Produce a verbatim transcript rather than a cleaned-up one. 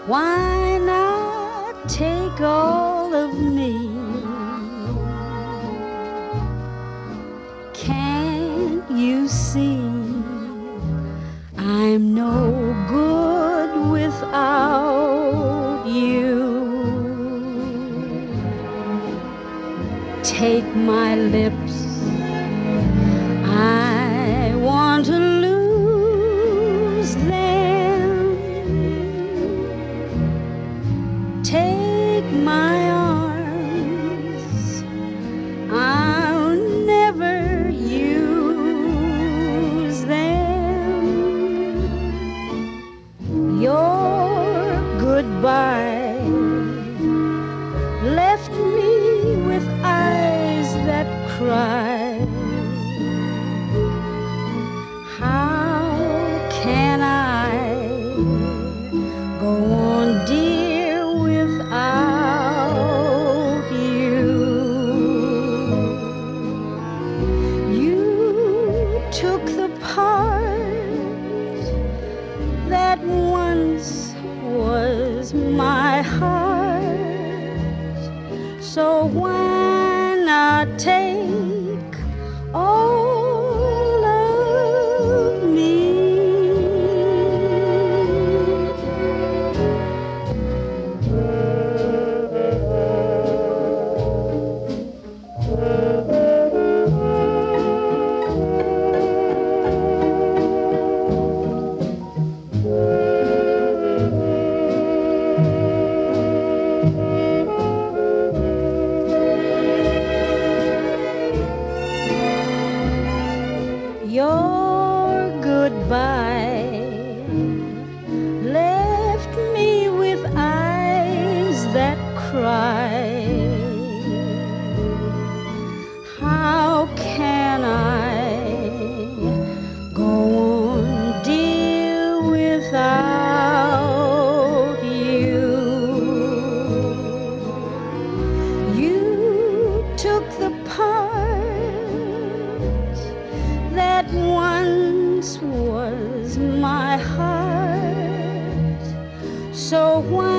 Why not take all of me? Can't you see I'm no good without you? Take my lips, I want to lose them. Take my arms, I'll never use them. Your goodbye left me with eyes that cry. How can I go on, dear, without you? You took the part that once was my heart, so why not take all of me? Your goodbye left me with eyes that cry. How can I go on, dear, without you? You took the part that once was my heart, so why